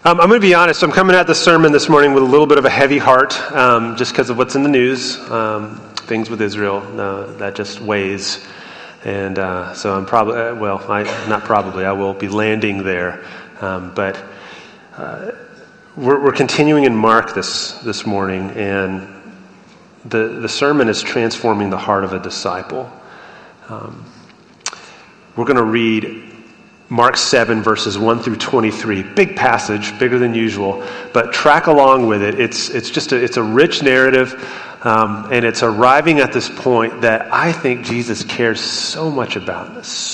I'm going to be honest. I'm coming at the sermon this morning with a little bit of a heavy heart, just because of what's in the news, things with Israel that just weighs, and so I'm probably I will be landing there, but we're continuing in Mark this morning, and the sermon is transforming the heart of a disciple. We're going to read Mark 7, verses 1 through 23. Big passage, bigger than usual, but track along with it. It's a rich narrative, and it's arriving at this point that I think Jesus cares so much about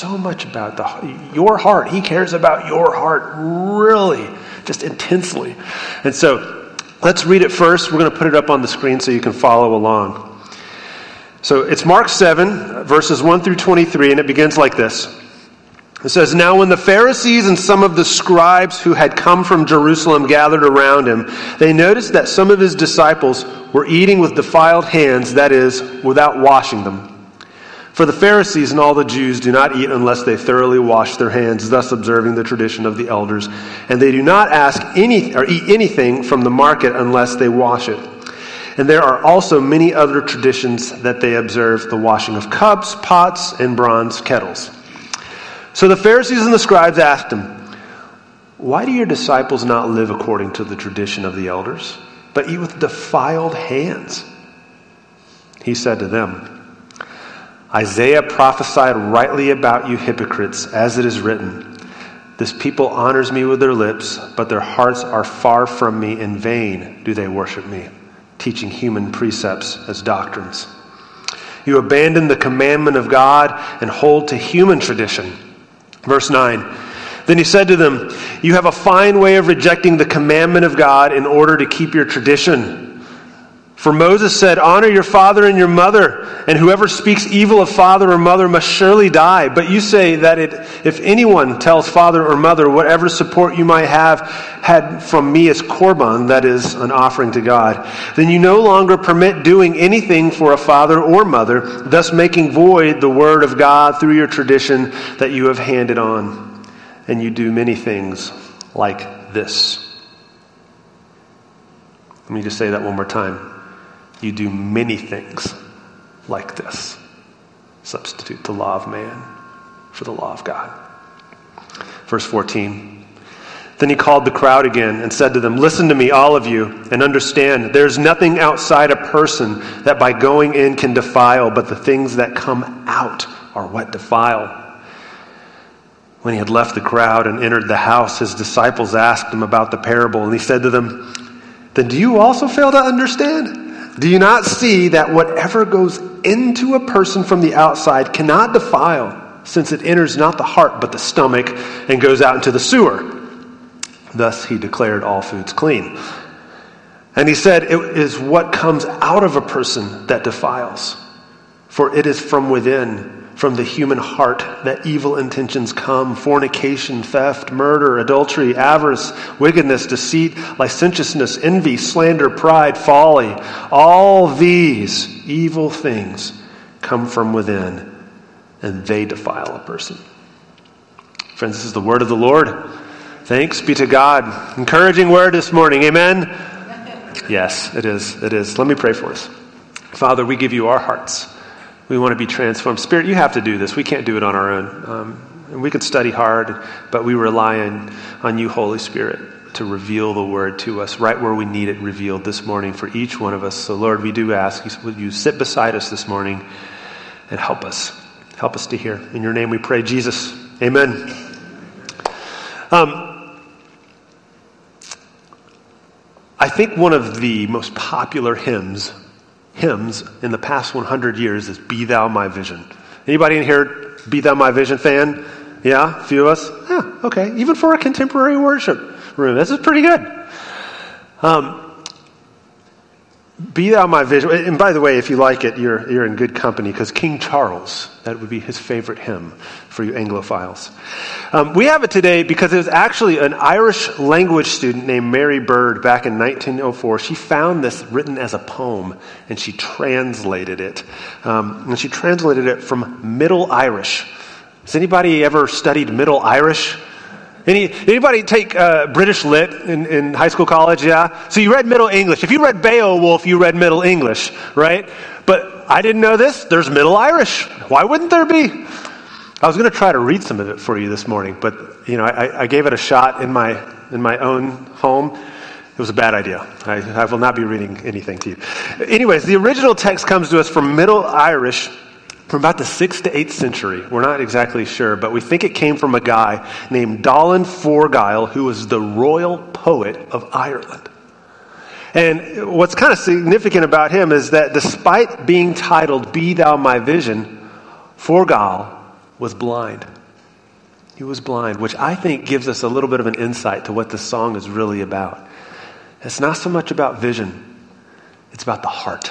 your heart. He cares about your heart really, just intensely. And so let's read it first. We're going to put it up on the screen so you can follow along. So it's Mark 7, verses 1 through 23, and it begins like this. It says, "Now when the Pharisees and some of the scribes who had come from Jerusalem gathered around him, they noticed that some of his disciples were eating with defiled hands, that is, without washing them. For the Pharisees and all the Jews do not eat unless they thoroughly wash their hands, thus observing the tradition of the elders. And they do not eat anything from the market unless they wash it. And there are also many other traditions that they observe, the washing of cups, pots, and bronze kettles. So the Pharisees and the scribes asked him, 'Why do your disciples not live according to the tradition of the elders, but eat with defiled hands?' He said to them, 'Isaiah prophesied rightly about you hypocrites, as it is written, "This people honors me with their lips, but their hearts are far from me. In vain do they worship me, teaching human precepts as doctrines. You abandon the commandment of God and hold to human tradition.'" Verse 9, "Then he said to them, 'You have a fine way of rejecting the commandment of God in order to keep your tradition. For Moses said, "Honor your father and your mother, and whoever speaks evil of father or mother must surely die." But you say that if anyone tells father or mother, "Whatever support you might have had from me is korban," that is, an offering to God, then you no longer permit doing anything for a father or mother, thus making void the word of God through your tradition that you have handed on. And you do many things like this." Let me just say that one more time. You do many things like this. Substitute the law of man for the law of God. Verse 14. "Then he called the crowd again and said to them, 'Listen to me, all of you, and understand, there's nothing outside a person that by going in can defile, but the things that come out are what defile.' When he had left the crowd and entered the house, his disciples asked him about the parable, and he said to them, 'Then do you also fail to understand? Do you not see that whatever goes into a person from the outside cannot defile, since it enters not the heart but the stomach and goes out into the sewer?' Thus he declared all foods clean. And he said, 'It is what comes out of a person that defiles. For it is from within, from the human heart, that evil intentions come: fornication, theft, murder, adultery, avarice, wickedness, deceit, licentiousness, envy, slander, pride, folly. All these evil things come from within, and they defile a person.'" Friends, this is the word of the Lord. Thanks be to God. Encouraging word this morning. Amen? Yes, it is. It is. Let me pray for us. Father, we give you our hearts. We want to be transformed. Spirit, you have to do this. We can't do it on our own. And we could study hard, but we rely on you, Holy Spirit, to reveal the word to us right where we need it revealed this morning for each one of us. So, Lord, we do ask, would you sit beside us this morning and help us. Help us to hear. In your name we pray, Jesus. Amen. I think one of the most popular hymns in the past 100 years is "Be Thou My Vision." Anybody in here "Be Thou My Vision" fan? Yeah, a few of us? Yeah, okay. Even for a contemporary worship room, this is pretty good. "Be Thou My Vision." And by the way, if you like it, you're in good company, because King Charles, that would be his favorite hymn for you Anglophiles. We have it today because it was actually an Irish language student named Mary Bird back in 1904. She found this written as a poem, and she translated it. And she translated it from Middle Irish. Has anybody ever studied Middle Irish? Anybody take British Lit in high school, college? Yeah? So you read Middle English. If you read Beowulf, you read Middle English, right? But I didn't know this. There's Middle Irish. Why wouldn't there be? I was going to try to read some of it for you this morning, but I gave it a shot in my own home. It was a bad idea. I will not be reading anything to you. Anyways, the original text comes to us from Middle Irish from about the 6th to 8th century. We're not exactly sure, but we think it came from a guy named Dallan Forgyle, who was the royal poet of Ireland. And what's kind of significant about him is that despite being titled Be Thou My Vision, Forgyle was blind. He was blind, which I think gives us a little bit of an insight to what this song is really about. It's not so much about vision, it's about the heart.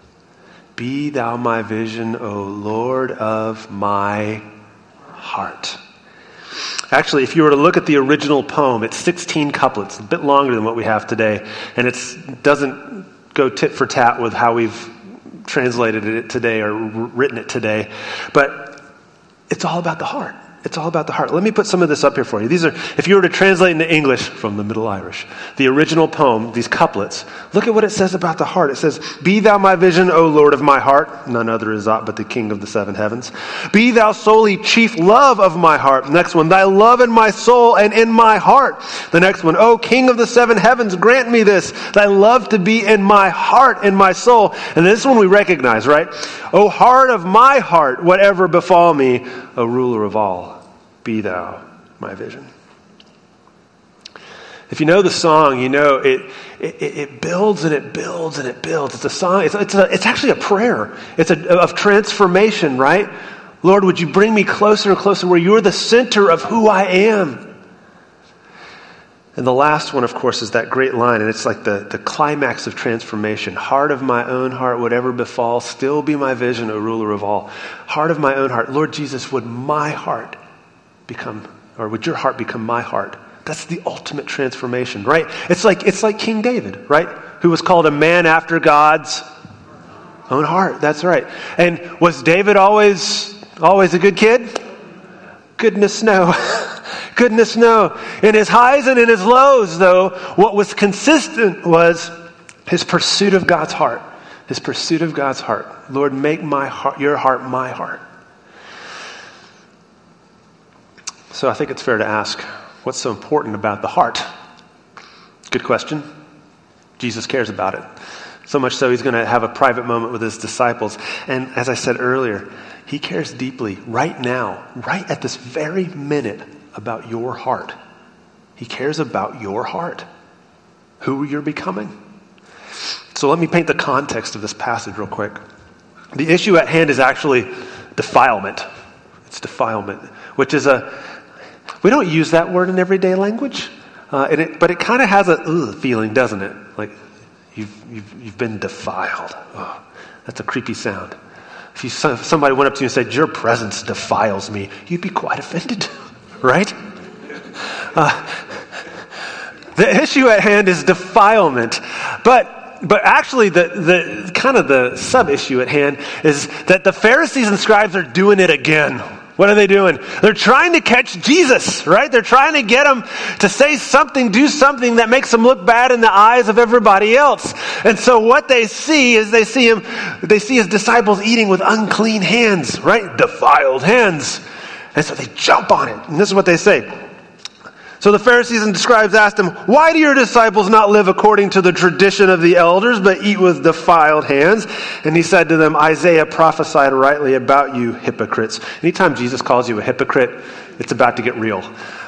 Be thou my vision, O Lord of my heart. Actually, if you were to look at the original poem, it's 16 couplets, a bit longer than what we have today, and it doesn't go tit for tat with how we've translated it today or written it today, but it's all about the heart. It's all about the heart. Let me put some of this up here for you. These are, if you were to translate into English from the Middle Irish, the original poem, these couplets, look at what it says about the heart. It says, Be thou my vision, O Lord of my heart. None other is aught but the King of the seven heavens. Be thou solely chief love of my heart. Next one, thy love in my soul and in my heart. The next one, O King of the seven heavens, grant me this, thy love to be in my heart and my soul. And this one we recognize, right? O heart of my heart, whatever befall me, O ruler of all, be thou my vision. If you know the song, you know it builds and it builds and it builds. It's a song. It's actually a prayer. It's of transformation, right? Lord, would you bring me closer and closer where you're the center of who I am? And the last one, of course, is that great line, and it's like the climax of transformation. Heart of my own heart, whatever befall, still be my vision, O ruler of all. Heart of my own heart. Lord Jesus, would my heart would your heart become my heart? That's the ultimate transformation, right? It's like King David, right? Who was called a man after God's own heart. That's right. And was David always a good kid? Goodness no. Goodness no. In his highs and in his lows, though, what was consistent was his pursuit of God's heart. His pursuit of God's heart. Lord, make your heart my heart. So I think it's fair to ask, what's so important about the heart? Good question. Jesus cares about it. So much so he's going to have a private moment with his disciples. And as I said earlier, he cares deeply right now, right at this very minute, about your heart. He cares about your heart, who you're becoming. So let me paint the context of this passage real quick. The issue at hand is actually defilement. It's defilement, which is we don't use that word in everyday language, but it kind of has a feeling, doesn't it? Like you've been defiled. Oh, that's a creepy sound. If somebody went up to you and said, "Your presence defiles me," you'd be quite offended, right? The issue at hand is defilement, but actually the kind of the sub-issue at hand is that the Pharisees and scribes are doing it again. What are they doing? They're trying to catch Jesus, right? They're trying to get him to say something, do something that makes him look bad in the eyes of everybody else. And so what they see is they see his disciples eating with unclean hands, right? Defiled hands. And so they jump on it. And this is what they say. So the Pharisees and scribes asked him, "Why do your disciples not live according to the tradition of the elders, but eat with defiled hands?" And he said to them, "Isaiah prophesied rightly about you hypocrites." Anytime Jesus calls you a hypocrite, it's about to get real.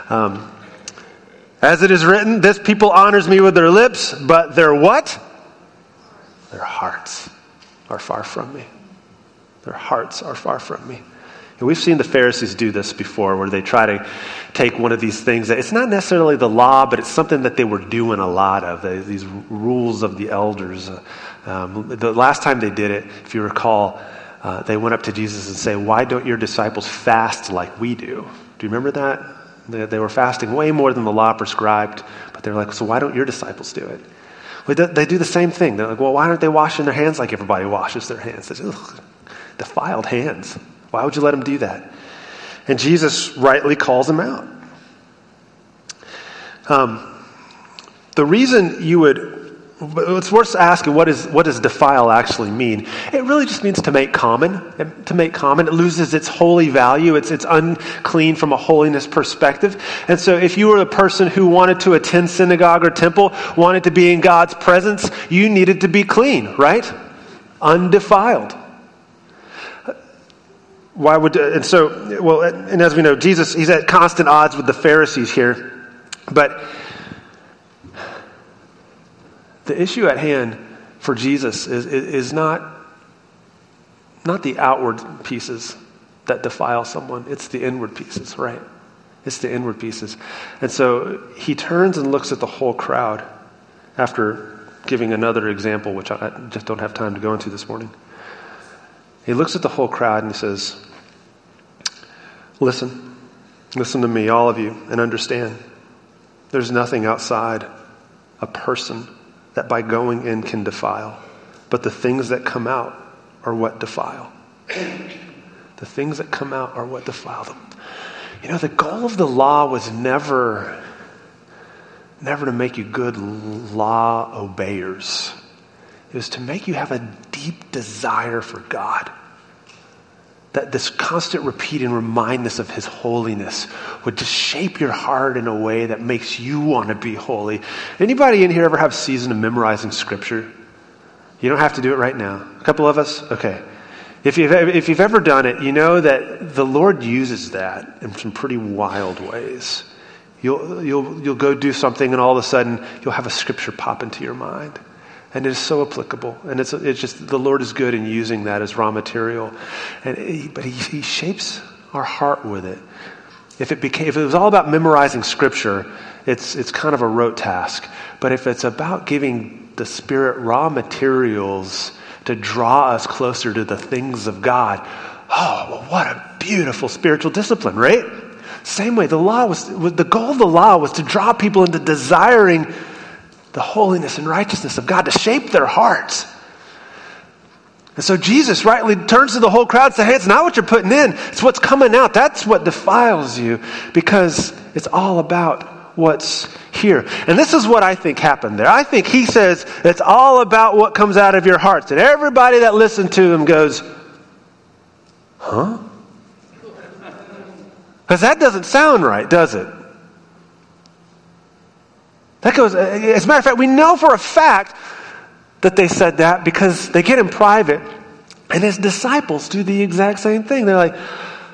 As it is written, "This people honors me with their lips, but their" what? Their hearts are far from me. Their hearts are far from me. And we've seen the Pharisees do this before, where they try to take one of these things that it's not necessarily the law, but it's something that they were doing a lot of, these rules of the elders. The last time they did it, if you recall, they went up to Jesus and say, "Why don't your disciples fast like we do?" Do you remember that? They were fasting way more than the law prescribed, but they're like, "So why don't your disciples do it?" Well, they do the same thing. They're like, "Well, why aren't they washing their hands like everybody washes their hands?" They say, "Ugh, defiled hands. Why would you let them do that?" And Jesus rightly calls them out. The reason you would, it's worth asking, what does defile actually mean? It really just means to make common. To make common, it loses its holy value. It's unclean from a holiness perspective. And so if you were a person who wanted to attend synagogue or temple, wanted to be in God's presence, you needed to be clean, right? Undefiled. And as we know, Jesus, he's at constant odds with the Pharisees here. But the issue at hand for Jesus is not the outward pieces that defile someone. It's the inward pieces, right? It's the inward pieces. And so he turns and looks at the whole crowd after giving another example, which I just don't have time to go into this morning. He looks at the whole crowd and he says, listen to me, all of you, and understand. There's nothing outside a person that by going in can defile. But the things that come out are what defile. The things that come out are what defile them. You know, the goal of the law was never to make you good law obeyers. It was to make you have a deep desire for God. That this constant repeat and remindness of his holiness would just shape your heart in a way that makes you want to be holy. Anybody in here ever have a season of memorizing scripture? You don't have to do it right now. A couple of us? Okay. If you've ever done it, you know that the Lord uses that in some pretty wild ways. You'll go do something and all of a sudden you'll have a scripture pop into your mind. And it is so applicable. And it's just, the Lord is good in using that as raw material. But he shapes our heart with it. If it was all about memorizing scripture, it's kind of a rote task. But if it's about giving the Spirit raw materials to draw us closer to the things of God, oh, well, what a beautiful spiritual discipline, right? Same way, the goal of the law was to draw people into desiring the holiness and righteousness of God, to shape their hearts. And so Jesus rightly turns to the whole crowd and says, hey, it's not what you're putting in, it's what's coming out. That's what defiles you, because it's all about what's here. And this is what I think happened there. I think he says it's all about what comes out of your hearts. And everybody that listened to him goes, huh? Because that doesn't sound right, does it? That goes, as a matter of fact, we know for a fact that they said that because they get in private and his disciples do the exact same thing. They're like,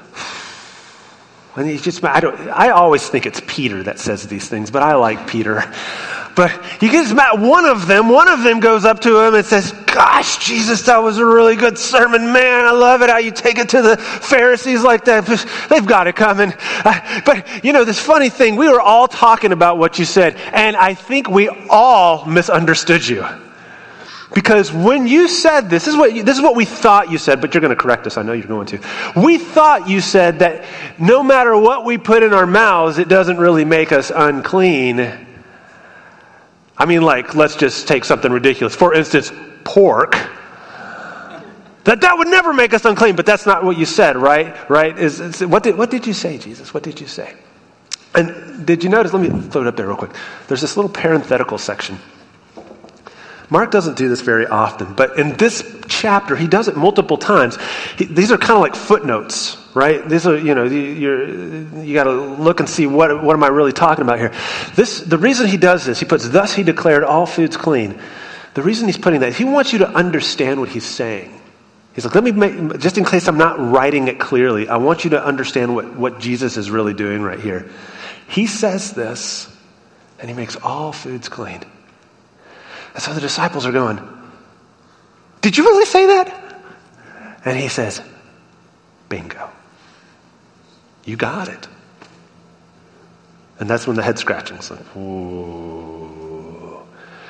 and I always think it's Peter that says these things, but I like Peter. But you get one of them goes up to him and says, gosh, Jesus, that was a really good sermon. Man, I love it how you take it to the Pharisees like that. They've got it coming. But, you know, this funny thing, we were all talking about what you said, and I think we all misunderstood you. Because when you said this is what we thought you said, but you're going to correct us. I know you're going to. We thought you said that no matter what we put in our mouths, it doesn't really make us unclean. I mean, like, let's just take something ridiculous. For instance, pork. That would never make us unclean, but that's not what you said, right? Right? What did you say, Jesus? What did you say? And did you notice? Let me throw it up there real quick. There's this little parenthetical section. Mark doesn't do this very often, but in this chapter, he does it multiple times. These are kind of like footnotes, right? These are, you got to look and see what am I really talking about here. The reason he does this, he puts, thus he declared all foods clean. The reason he's putting that, he wants you to understand what he's saying. He's like, let me make, just in case I'm not writing it clearly, I want you to understand what Jesus is really doing right here. He says this, and he makes all foods clean. And so the disciples are going, did you really say that? And he says, bingo. You got it. And that's when the head scratching is like, ooh.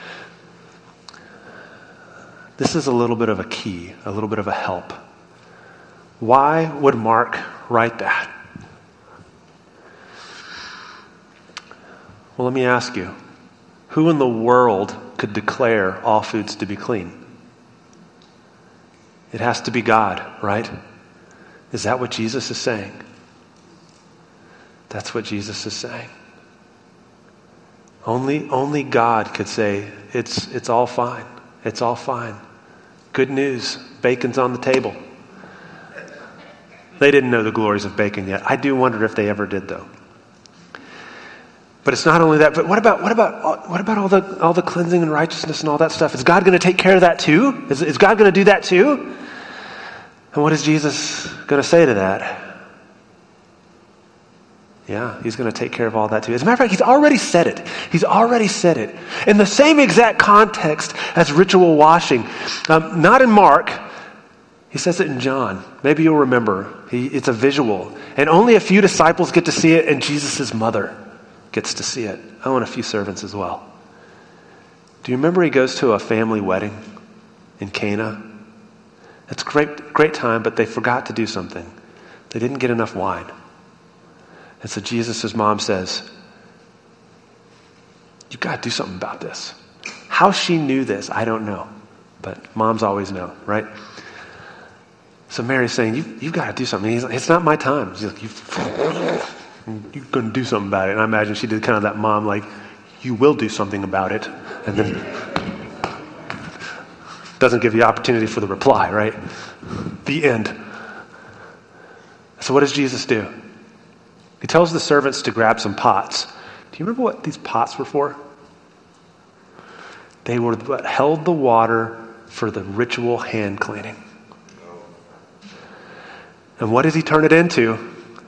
This is a little bit of a key, a little bit of a help. Why would Mark write that? Well, let me ask you, who in the world could declare all foods to be clean? It has to be God, right? Is that what Jesus is saying? That's what Jesus is saying. Only God could say, it's all fine. It's all fine. Good news. Bacon's on the table. They didn't know the glories of bacon yet. I do wonder if they ever did, though. But it's not only that. But what about all the cleansing and righteousness and all that stuff? Is God going to take care of that too? Is God going to do that too? And what is Jesus going to say to that? Yeah, he's going to take care of all that too. As a matter of fact, he's already said it. He's already said it. In the same exact context as ritual washing. Not in Mark. He says it in John. Maybe you'll remember. It's a visual. And only a few disciples get to see it, and Jesus' mother gets to see it. Oh, and a few servants as well. Do you remember he goes to a family wedding in Cana? It's a great time, but they forgot to do something. They didn't get enough wine. And so Jesus' mom says, "You've got to do something about this." How she knew this, I don't know. But moms always know, right? So Mary's saying, you've got to do something. He's like, "It's not my time." She's like, you're going to do something about it. And I imagine she did kind of that mom, like, "You will do something about it." And then doesn't give the opportunity for the reply, right? The end. So what does Jesus do? He tells the servants to grab some pots. Do you remember what these pots were for? They were what held the water for the ritual hand cleaning. And what does he turn it into?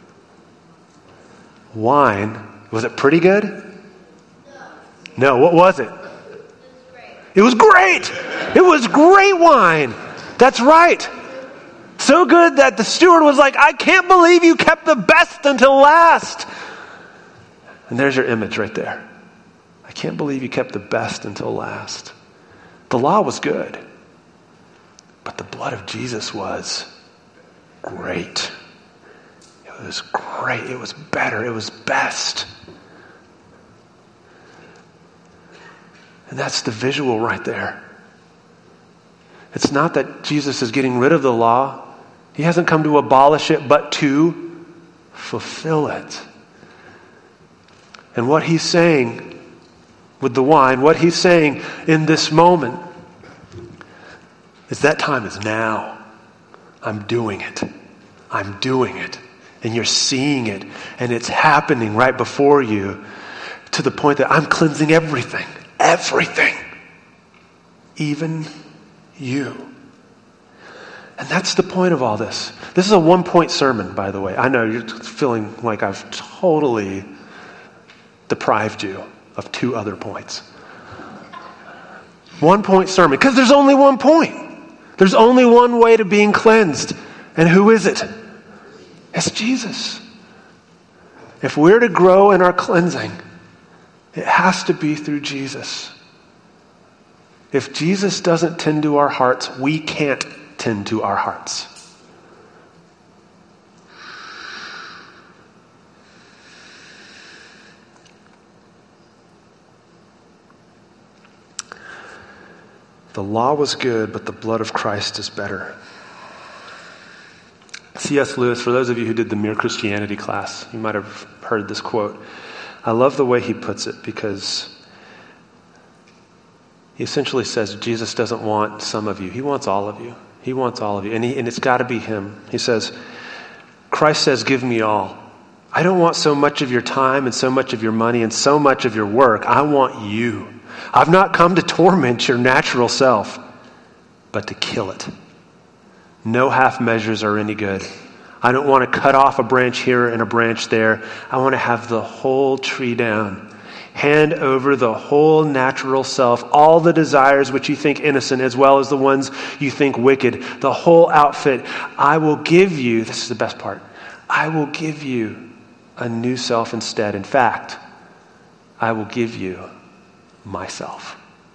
Wine. Was it pretty good? No, what was it? It was great. It was great wine. That's right. So good that the steward was like, "I can't believe you kept the best until last." And there's your image right there. I can't believe you kept the best until last. The law was good, but the blood of Jesus was great. It was great. It was better. It was best. And that's the visual right there. It's not that Jesus is getting rid of the law. He hasn't come to abolish it, but to fulfill it. And what he's saying with the wine, what he's saying in this moment, is that time is now. I'm doing it. I'm doing it. And you're seeing it. And it's happening right before you to the point that I'm cleansing everything. Everything. Even you. And that's the point of all this. This is a one-point sermon, by the way. I know you're feeling like I've totally deprived you of 2 other points. 1-point sermon, because there's only 1 point. There's only one way to being cleansed. And who is it? It's Jesus. If we're to grow in our cleansing, it has to be through Jesus. If Jesus doesn't tend to our hearts, we can't tend to our hearts. The law was good, but the blood of Christ is better. C.S. Lewis, for those of you who did the Mere Christianity class, you might have heard this quote. I love the way he puts it because he essentially says Jesus doesn't want some of you. He wants all of you. He wants all of you. And it's got to be him. He says, Christ says, "Give me all. I don't want so much of your time and so much of your money and so much of your work. I want you. I've not come to torment your natural self, but to kill it. No half measures are any good. I don't want to cut off a branch here and a branch there. I want to have the whole tree down. Hand over the whole natural self, all the desires which you think innocent as well as the ones you think wicked, the whole outfit. I will give you," this is the best part, "I will give you a new self instead. In fact, I will give you myself."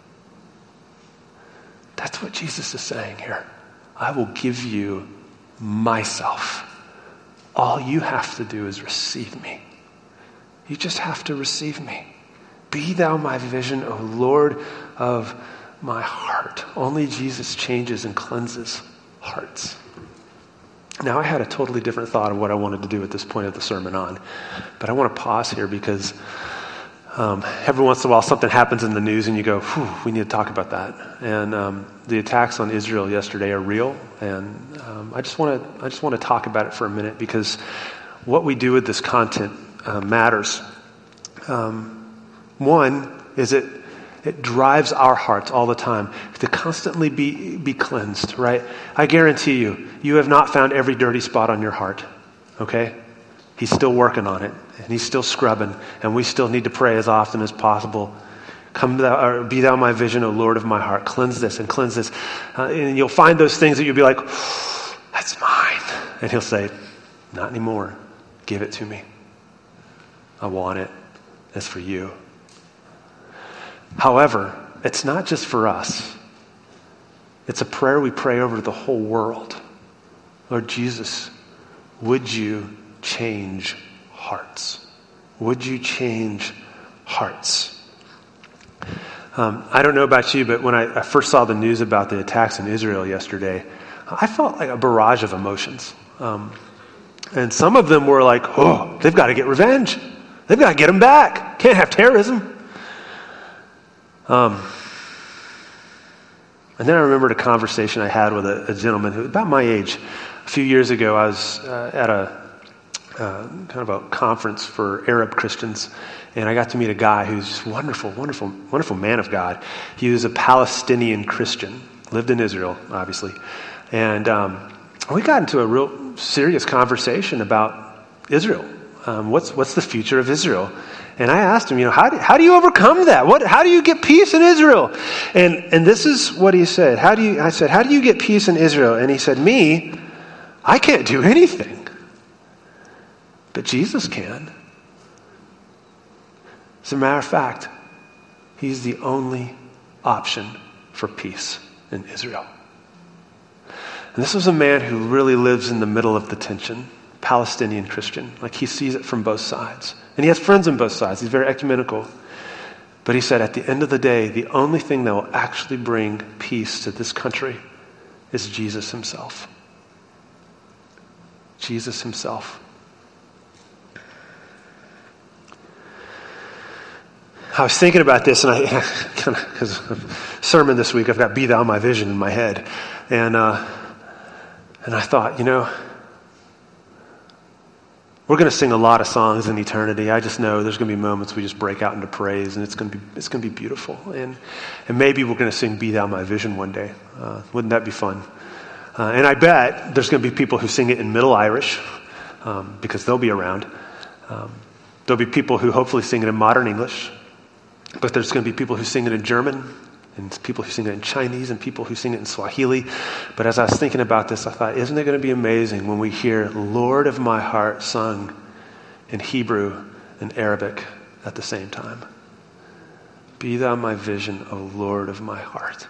That's what Jesus is saying here. I will give you myself. All you have to do is receive me. You just have to receive me. Be thou my vision, O Lord of my heart. Only Jesus changes and cleanses hearts. Now, I had a totally different thought of what I wanted to do at this point of the sermon on, but I want to pause here because Every once in a while something happens in the news and you go, we need to talk about that. And the attacks on Israel yesterday are real. And I just want to talk about it for a minute, because what we do with this content matters. One is it drives our hearts all the time to constantly be cleansed, right? I guarantee you have not found every dirty spot on your heart, okay? He's still working on it, and he's still scrubbing, and we still need to pray as often as possible. Be thou my vision, O Lord of my heart. Cleanse this and cleanse this. And you'll find those things that you'll be like, that's mine. And he'll say, not anymore. Give it to me. I want it. It's for you. However, it's not just for us. It's a prayer we pray over the whole world. Lord Jesus, would you change hearts? Would you change hearts? I don't know about you, but when I first saw the news about the attacks in Israel yesterday, I felt like a barrage of emotions. And some of them were like, oh, they've got to get revenge. They've got to get them back. Can't have terrorism. And then I remembered a conversation I had with a gentleman who, about my age. A few years ago, I was at a kind of a conference for Arab Christians, and I got to meet a guy who's just wonderful, wonderful, wonderful man of God. He was a Palestinian Christian, lived in Israel, obviously, and we got into a real serious conversation about Israel. What's the future of Israel? And I asked him, how do you overcome that? How do you get peace in Israel? And this is what he said. I said, how do you get peace in Israel? And he said, I can't do anything. But Jesus can. As a matter of fact, he's the only option for peace in Israel. And this was a man who really lives in the middle of the tension, Palestinian Christian. Like, he sees it from both sides. And he has friends on both sides. He's very ecumenical. But he said, at the end of the day, the only thing that will actually bring peace to this country is Jesus himself. Jesus himself. I was thinking about this, and I kind of, because of sermon this week, I've got "Be Thou My Vision" in my head, and I thought, we're going to sing a lot of songs in eternity. I just know there's going to be moments we just break out into praise, and it's going to be beautiful, and maybe we're going to sing "Be Thou My Vision" one day. Wouldn't that be fun? And I bet there's going to be people who sing it in Middle Irish, because they'll be around. There'll be people who hopefully sing it in modern English. But there's going to be people who sing it in German, and people who sing it in Chinese, and people who sing it in Swahili. But as I was thinking about this, I thought, isn't it going to be amazing when we hear "Lord of my heart" sung in Hebrew and Arabic at the same time? Be thou my vision, O Lord of my heart.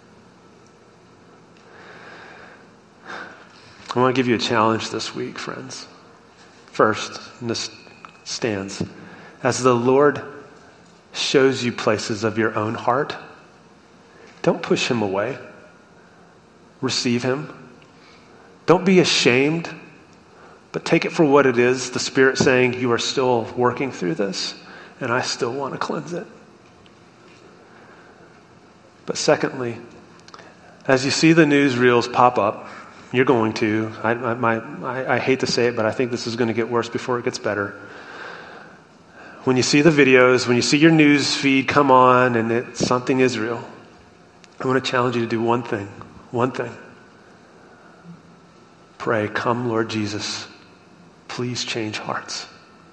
I want to give you a challenge this week, friends. First, and this stands, as the Lord shows you places of your own heart, don't push him away. Receive him. Don't be ashamed, but take it for what it is, the Spirit saying, you are still working through this, and I still want to cleanse it. But secondly, as you see the newsreels pop up, you're going to, I hate to say it, but I think this is going to get worse before it gets better. When you see the videos, when you see your news feed come on and it's something Israel, I want to challenge you to do one thing. Pray, come Lord Jesus, please change hearts.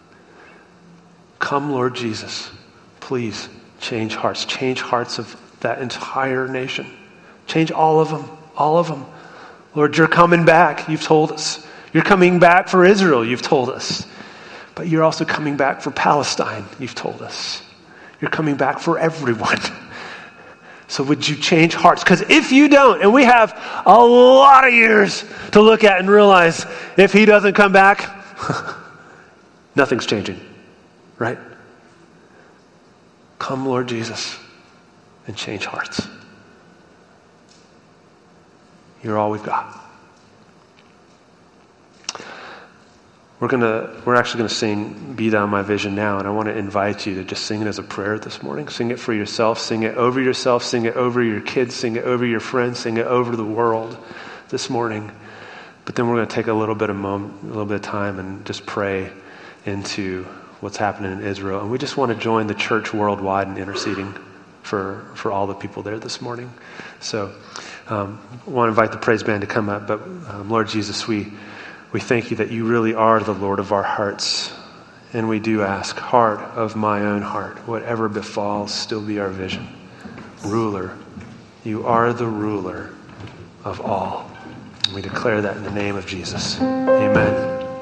Come Lord Jesus, please change hearts. Change hearts of that entire nation. Change all of them. Lord, you're coming back, you've told us. You're coming back for Israel, you've told us. But you're also coming back for Palestine, you've told us. You're coming back for everyone. So would you change hearts? Because if you don't, and we have a lot of years to look at and realize if he doesn't come back, nothing's changing, right? Come, Lord Jesus, and change hearts. You're all we've got. We're actually going to sing Be Thou My Vision now, and I want to invite you to just sing it as a prayer this morning. Sing it for yourself, sing it over your kids, sing it over your friends, sing it over the world this morning. But then we're going to take a little bit of time and just pray into what's happening in Israel. And we just want to join the church worldwide in interceding for all the people there this morning. So I want to invite the praise band to come up. But Lord Jesus, we thank you that you really are the Lord of our hearts. And we do ask, heart of my own heart, whatever befalls, still be our vision. Ruler, you are the ruler of all. And we declare that in the name of Jesus. Amen.